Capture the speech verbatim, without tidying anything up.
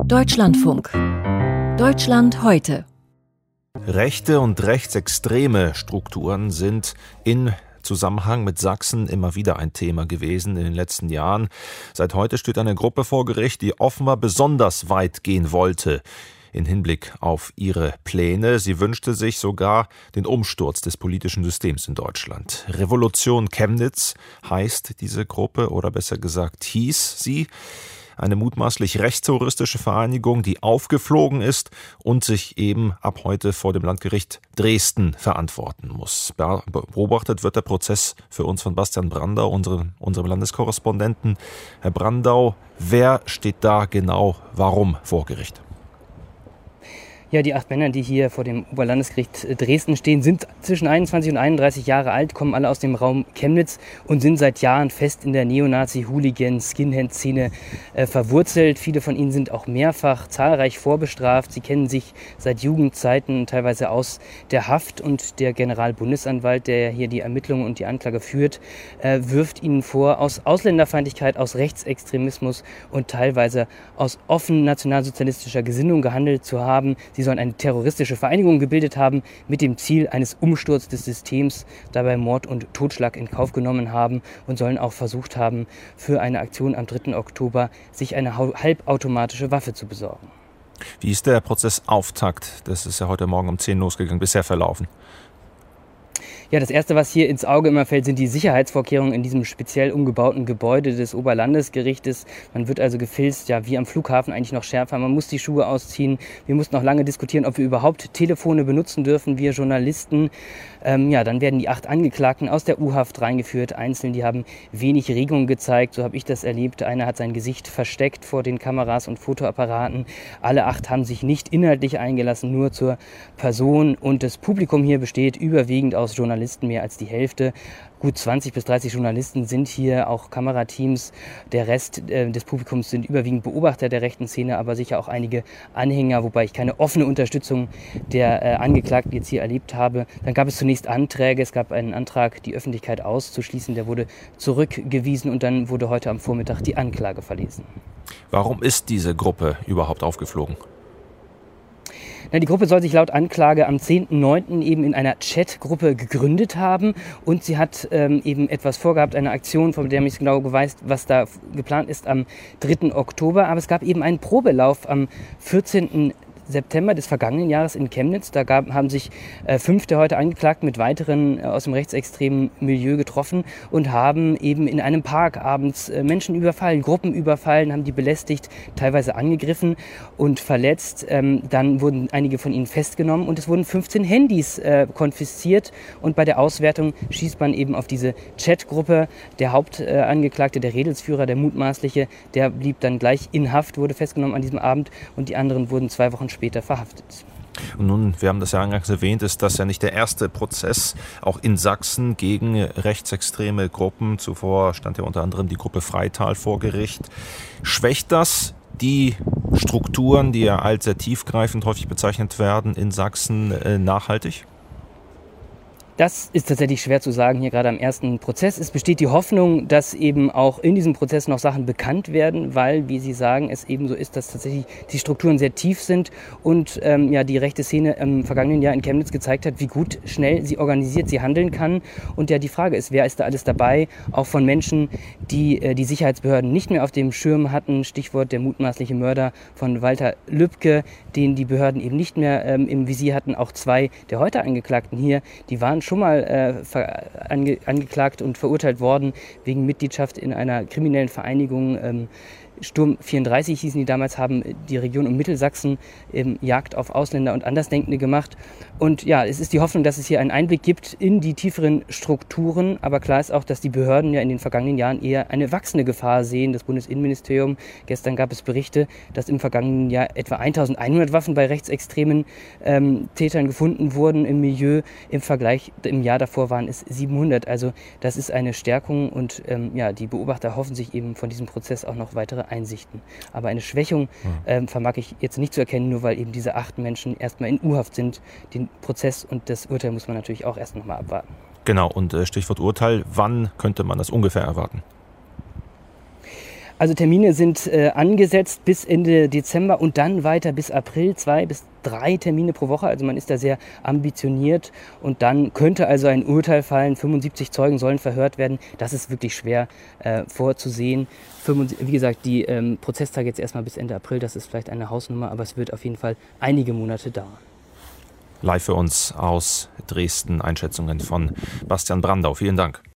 Deutschlandfunk. Deutschland heute. Rechte und rechtsextreme Strukturen sind in Zusammenhang mit Sachsen immer wieder ein Thema gewesen in den letzten Jahren. Seit heute steht eine Gruppe vor Gericht, die offenbar besonders weit gehen wollte in Hinblick auf ihre Pläne. Sie wünschte sich sogar den Umsturz des politischen Systems in Deutschland. Revolution Chemnitz heißt diese Gruppe, oder besser gesagt hieß sie. Eine mutmaßlich rechtsterroristische Vereinigung, die aufgeflogen ist und sich eben ab heute vor dem Landgericht Dresden verantworten muss. Beobachtet wird der Prozess für uns von Bastian Brandau, unserem, unserem Landeskorrespondenten. Herr Brandau, wer steht da genau, warum vor Gericht? Ja, die acht Männer, die hier vor dem Oberlandesgericht Dresden stehen, sind zwischen einundzwanzig und einunddreißig Jahre alt, kommen alle aus dem Raum Chemnitz und sind seit Jahren fest in der Neonazi-Hooligan-Skinhead-Szene äh, verwurzelt. Viele von ihnen sind auch mehrfach zahlreich vorbestraft. Sie kennen sich seit Jugendzeiten teilweise aus der Haft, und der Generalbundesanwalt, der hier die Ermittlungen und die Anklage führt, äh, wirft ihnen vor, aus Ausländerfeindlichkeit, aus Rechtsextremismus und teilweise aus offen nationalsozialistischer Gesinnung gehandelt zu haben. Sie sollen eine terroristische Vereinigung gebildet haben mit dem Ziel eines Umsturzes des Systems, dabei Mord und Totschlag in Kauf genommen haben und sollen auch versucht haben, für eine Aktion am dritten Oktober sich eine halbautomatische Waffe zu besorgen. Wie ist der Prozessauftakt? Das ist ja heute Morgen um zehn losgegangen, bisher verlaufen. Ja, das Erste, was hier ins Auge immer fällt, sind die Sicherheitsvorkehrungen in diesem speziell umgebauten Gebäude des Oberlandesgerichtes. Man wird also gefilzt, ja, wie am Flughafen, eigentlich noch schärfer. Man muss die Schuhe ausziehen. Wir mussten auch lange diskutieren, ob wir überhaupt Telefone benutzen dürfen, wir Journalisten. Ähm, ja, dann werden die acht Angeklagten aus der U-Haft reingeführt. Einzelne, die haben wenig Regung gezeigt, so habe ich das erlebt. Einer hat sein Gesicht versteckt vor den Kameras und Fotoapparaten. Alle acht haben sich nicht inhaltlich eingelassen, nur zur Person. Und das Publikum hier besteht überwiegend aus Journalisten, mehr als die Hälfte. Gut zwanzig bis dreißig Journalisten sind hier, auch Kamerateams. Der Rest äh, des Publikums sind überwiegend Beobachter der rechten Szene, aber sicher auch einige Anhänger, wobei ich keine offene Unterstützung der äh, Angeklagten jetzt hier erlebt habe. Dann gab es zunächst Anträge. Es gab einen Antrag, die Öffentlichkeit auszuschließen. Der wurde zurückgewiesen und dann wurde heute am Vormittag die Anklage verlesen. Warum ist diese Gruppe überhaupt aufgeflogen? Na, die Gruppe soll sich laut Anklage am zehnten neunten eben in einer Chatgruppe gegründet haben, und sie hat ähm, eben etwas vorgehabt, eine Aktion, von der mich genau weiß, was da geplant ist am dritten Oktober. Aber es gab eben einen Probelauf am vierzehnten September des vergangenen Jahres in Chemnitz. Da gab, haben sich äh, fünf der heute Angeklagten mit weiteren äh, aus dem rechtsextremen Milieu getroffen und haben eben in einem Park abends äh, Menschen überfallen, Gruppen überfallen, haben die belästigt, teilweise angegriffen und verletzt. Ähm, dann wurden einige von ihnen festgenommen und es wurden fünfzehn Handys äh, konfisziert, und bei der Auswertung schießt man eben auf diese Chatgruppe. Der Hauptangeklagte, äh, der Redelsführer, der mutmaßliche, der blieb dann gleich in Haft, wurde festgenommen an diesem Abend, und die anderen wurden zwei Wochen später später verhaftet. Und nun, wir haben das ja eingangs erwähnt, ist das ja nicht der erste Prozess, auch in Sachsen, gegen rechtsextreme Gruppen. Zuvor stand ja unter anderem die Gruppe Freital vor Gericht. Schwächt das die Strukturen, die ja als sehr tiefgreifend häufig bezeichnet werden, in Sachsen äh, nachhaltig? Das ist tatsächlich schwer zu sagen hier gerade am ersten Prozess. Es besteht die Hoffnung, dass eben auch in diesem Prozess noch Sachen bekannt werden, weil, wie Sie sagen, es eben so ist, dass tatsächlich die Strukturen sehr tief sind und ähm, ja, die rechte Szene im vergangenen Jahr in Chemnitz gezeigt hat, wie gut schnell sie organisiert, sie handeln kann. Und ja, die Frage ist, wer ist da alles dabei? Auch von Menschen, die äh, die Sicherheitsbehörden nicht mehr auf dem Schirm hatten. Stichwort der mutmaßliche Mörder von Walter Lübcke, den die Behörden eben nicht mehr ähm, im Visier hatten. Auch zwei der heute Angeklagten hier, die waren schon mal äh, ange, angeklagt und verurteilt worden wegen Mitgliedschaft in einer kriminellen Vereinigung. Ähm, Sturm vierunddreißig hießen die damals, haben die Region um Mittelsachsen ähm, Jagd auf Ausländer und Andersdenkende gemacht. Und ja, es ist die Hoffnung, dass es hier einen Einblick gibt in die tieferen Strukturen. Aber klar ist auch, dass die Behörden ja in den vergangenen Jahren eher eine wachsende Gefahr sehen. Das Bundesinnenministerium, gestern gab es Berichte, dass im vergangenen Jahr etwa eintausendeinhundert Waffen bei rechtsextremen ähm, Tätern gefunden wurden im Milieu. Im Vergleich im Jahr davor waren es siebenhundert. Also das ist eine Stärkung, und ähm, ja, die Beobachter hoffen sich eben von diesem Prozess auch noch weitere Einsichten. Aber eine Schwächung ähm, vermag ich jetzt nicht zu erkennen, nur weil eben diese acht Menschen erstmal in U-Haft sind. Den Prozess und das Urteil muss man natürlich auch erst noch mal abwarten. Genau, und äh, Stichwort Urteil, wann könnte man das ungefähr erwarten? Also Termine sind äh, angesetzt bis Ende Dezember und dann weiter bis April, zwei bis drei Termine pro Woche. Also man ist da sehr ambitioniert und dann könnte also ein Urteil fallen. fünfundsiebzig Zeugen sollen verhört werden. Das ist wirklich schwer äh, vorzusehen. Wie gesagt, die ähm, Prozesstage jetzt erstmal bis Ende April, das ist vielleicht eine Hausnummer, aber es wird auf jeden Fall einige Monate dauern. Live für uns aus Dresden, Einschätzungen von Bastian Brandau. Vielen Dank.